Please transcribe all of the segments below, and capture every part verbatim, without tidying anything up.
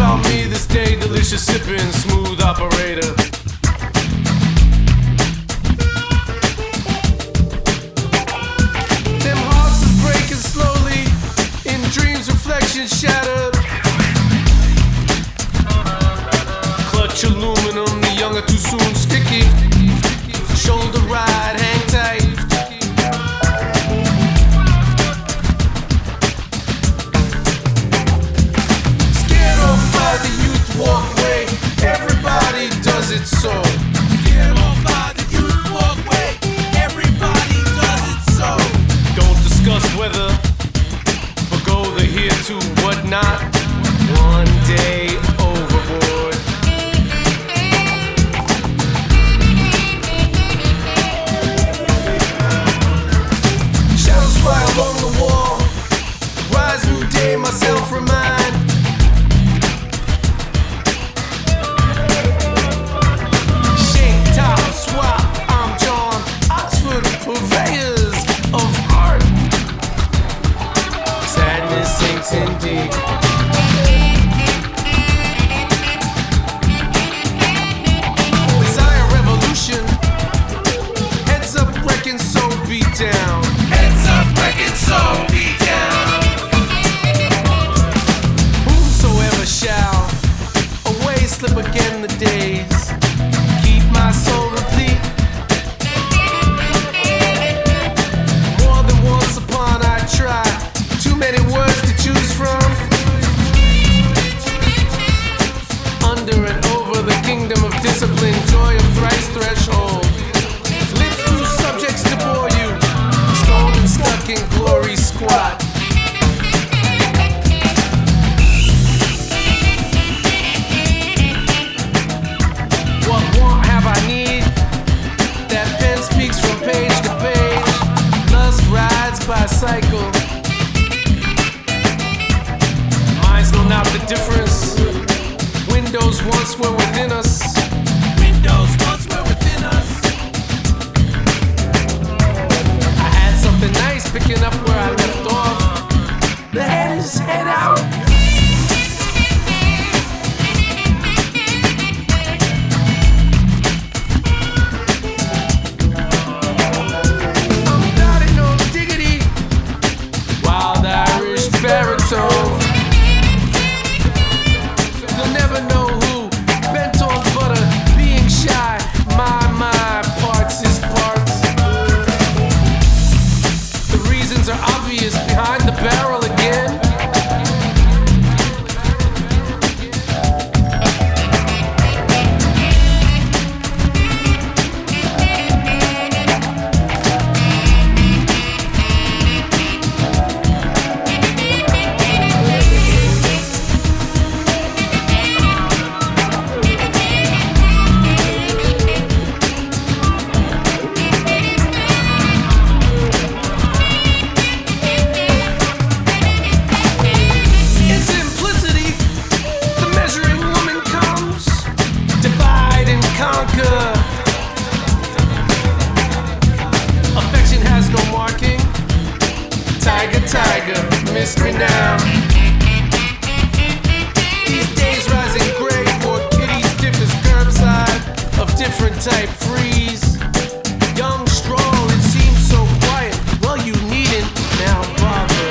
about me this day, delicious sipping, smooth operator. Them hearts is breaking slowly, in dreams reflections shattered. Clutch aluminum, the young are too soon sticky. Shoulder ride, hang tight. Scared off by the youth walkway, everybody does it so. Scared off by the youth walkway, everybody does it so. Don't discuss whether, forgo the here to whatnot. One day overboard. Shadows fly along the wall. Rise new day, myself remind. Shake, top, swap, I'm John. Oxford, purveyors of art. Sadness sinks in deep. Desire revolution. Heads up, wrecking, so beat down. Heads up, wrecking, so beat down. Whomsoever shall away slip again the days. Keep my soul replete. More than once upon I try. Too many words to choose from. Under and over the kingdom of discipline, joy of thrice threshold. Live through subjects to bore you. Stoned and stuck in glory squat. What want have I need? That pen speaks from page to page. Lust rides by cycle. Minds know not the difference. Windows once were within us. Windows once were within us. I had something nice picking up where I left off. Let's head out. I'm nodding on diggity. Wild Irish baritone. You'll never know who. Bent on butter, being shy. My, my, parts is parts. The reasons are obvious behind the barrel again. In simplicity, the measuring woman comes. Divide and conquer. Affection has no marking. Tiger, tiger, miss me now. These days rising gray, for kitties dip as curbside of different type freeze. Young, strong, it seems so quiet. Well, you needn't now bother.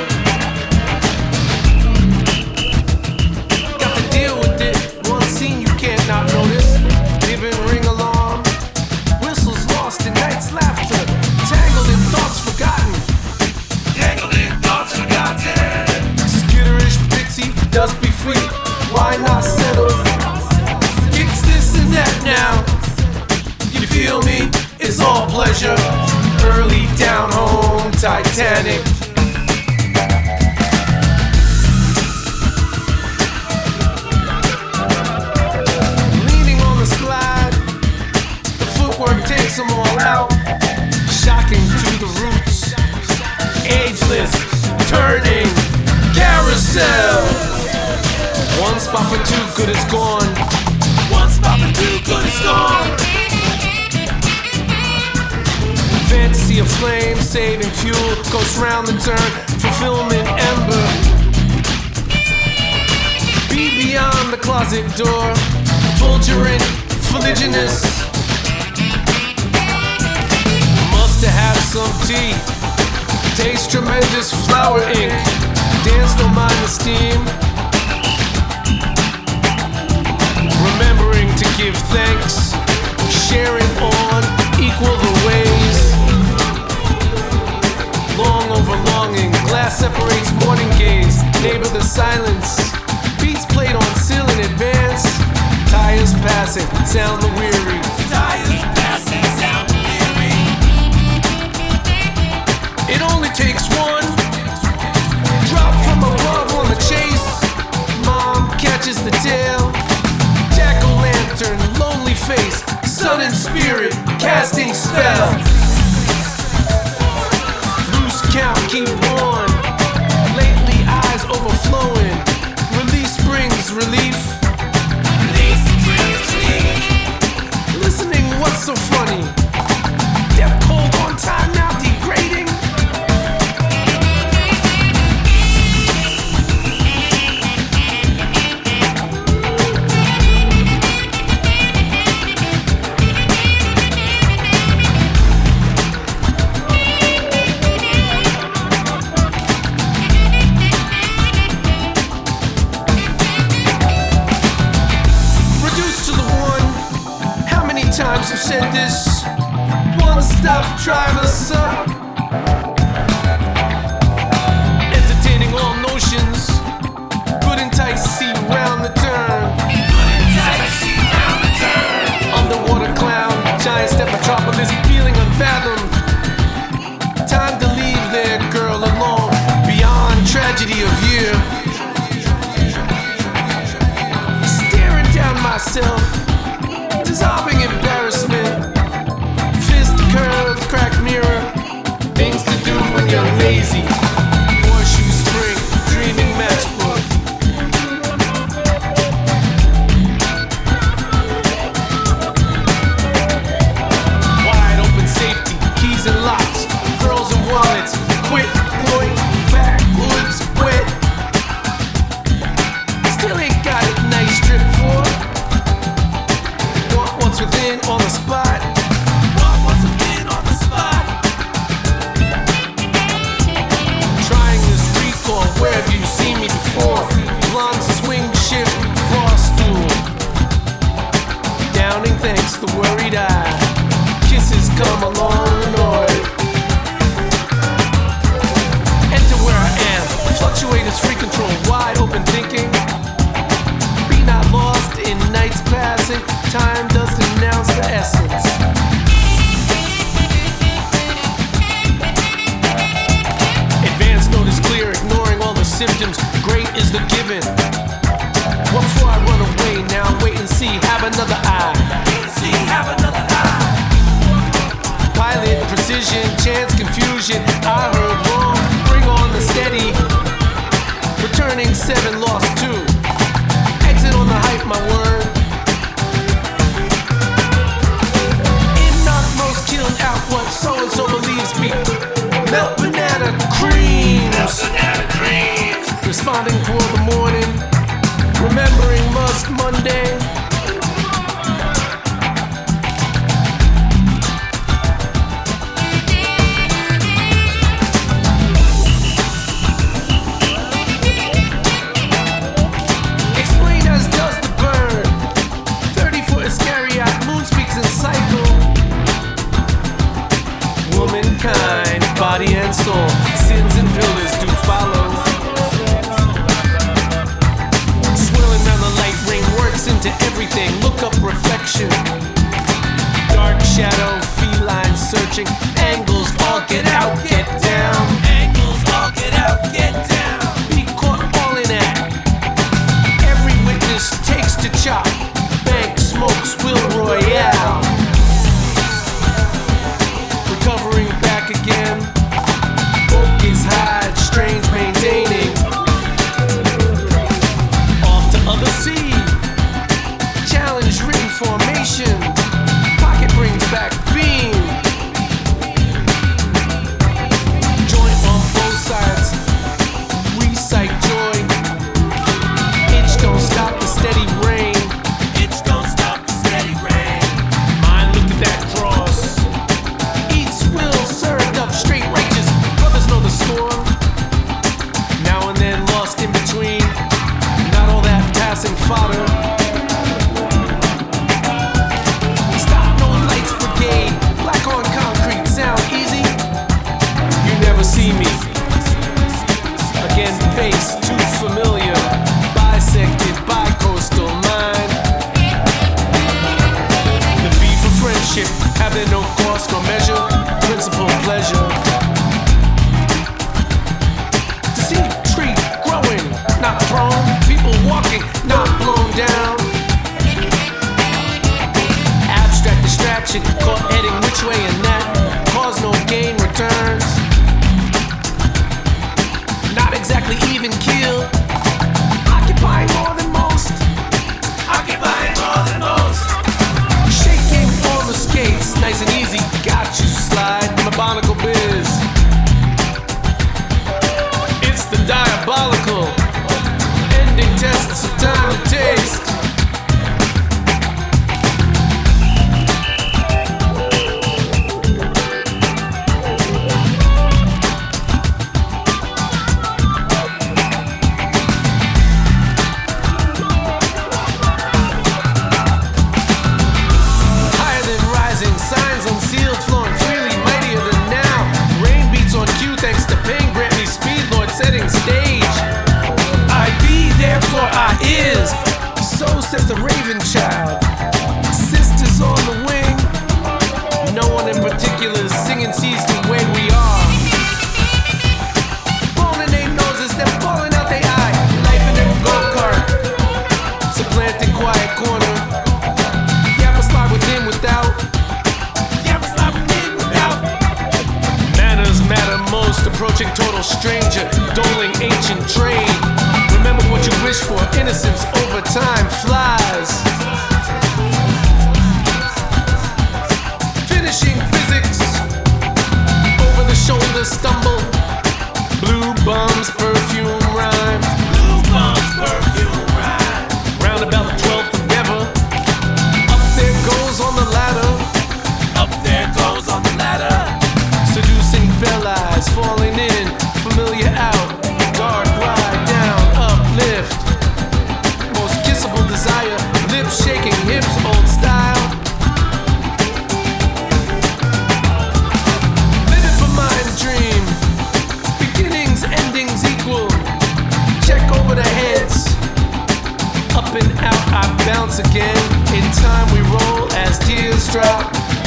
Got to deal with it. One scene you can't not notice. Giving ring alarm. Whistles lost in night's laughter. Tangled in thoughts forgotten. Tangled in thoughts forgotten. Skitterish pixie, dust be free. Why not settle? It's this and that now. You feel me? It's all pleasure. Early down home, Titanic. Leaning on the slide, the footwork takes them all out. Shocking to the roots. Ageless, turning, carousel. One spot for too good is gone. One spot for too good is gone. Fantasy of flame, saving fuel, goes round the turn, fulfillment ember. Be Me beyond the closet door, fulgurant, fuliginous. Must have some tea. Taste tremendous flower ink. Dance, don't mind the steam. Remembering to give thanks. Sharing on equal the ways. Long over longing. Glass separates morning gaze. Neighbor the silence. Beats played on seal in advance. Tires passing, sound the weary. Tires passing, sound weary. It only takes one drop from above on the chase. Mom catches the tail. Jack-o'-lantern, lonely face. Sun and spirit, casting spell. Loose count, keep on. Lately eyes overflowing. Release brings relief. Release brings relief. Listening, what's so funny? Death cold on time now degrading. Times I've said this. Wanna stop, trying to suck. Entertaining all notions. Good and tight, see round the turn. Good and tight, see round the turn. Underwater clown, giant step metropolis, feeling unfathomed. Time to leave there, girl, alone. Beyond tragedy of year. Staring down myself. Dissolving embarrassment. Fist curve, cracked mirror. Things to do when you're lazy. Horseshoe spring, dreaming matchbook. Wide open safety, keys and locks. Girls and wallets, quit, point, backwoods, wet. Still ain't got it nice strip for. What's within on the spot? What was within on the spot? Trying this recall, where have you seen me before? Blonde swing shift, cross stool. Downing thanks, the worried eye. Kisses come along annoyed. Enter where I am. Fluctuators, free control, wide open thinking. Be not lost in nights passing. Time does denounce the essence. Advance notice clear, ignoring all the symptoms. Great is the given. What for I run away? Now wait and see. Have another eye. See, have another eye. Pilot precision, chance confusion. I heard wrong. Bring on the steady. Returning seven, lost two. Exit on the hype, my word. Killing out what so-and-so believes me. Melt banana creams. Melt banana creams. Responding for the morning. Remembering must Monday. Explain as does the bird. Thirty foot Iscariot. Moon speaks in cycle. Womankind, body and soul, sins and pillars do follow. Swirling round the light ring works into everything. Look up reflection. Dark shadow, feline searching. Angles, all get out, get down. Angles, all get out, get down. Be caught all in act. Every witness takes to chop. Bank smokes Will Royale. Recovering back again. Focus hide, strange maintaining. Off to other sea. Challenge written formation. Pocket brings back beam. So says the Raven Child. Sisters on the wing. No one in particular singing sees the way we are. Ballin' their noses, then falling out their eye. Life in them go-kart. Supplanted quiet corner. Yap a slide with him without. Yap a slide with him without. Manners matter most. Approaching total stranger. Doling ancient trade. Remember what you wish for. Innocence over time flies. Finishing physics. Over the shoulder stumble. Blue bums, perfume rhyme. Blue bums, perfume rhyme. Round about the twelfth of ever. Up there goes on the ladder. Up there goes on the ladder. Seducing bell eyes, falling in, familiar out. Guard wide down, uplift. Most kissable desire, lips shaking, hips old style. Living for my dream. Beginnings, endings equal. Check over the heads. Up and out, I bounce again. In time we roll as tears drop.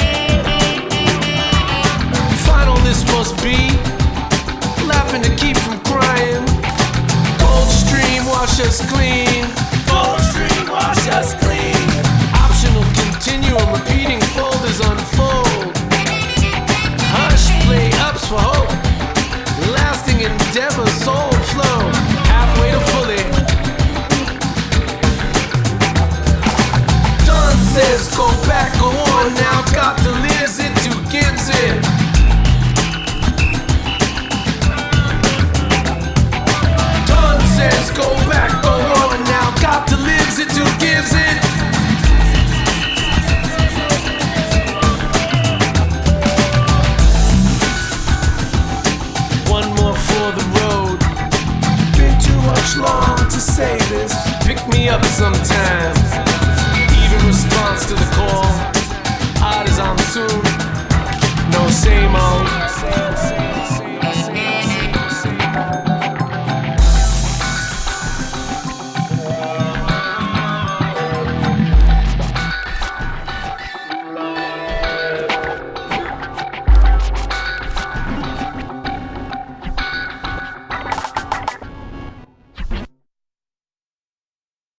Final this must be. Laughing to keep from crying. Cold stream wash us clean. Cold stream wash us clean. Optional continuum repeating folders unfold. Hush play ups for hope. Lasting endeavor soul flow. Halfway to fully. Done says go back, go on now. Got to lives it to gives it. Done says go back, go on now. Got to lives it to gives it. One more for the road. Been too much long to say this. Pick me up sometime.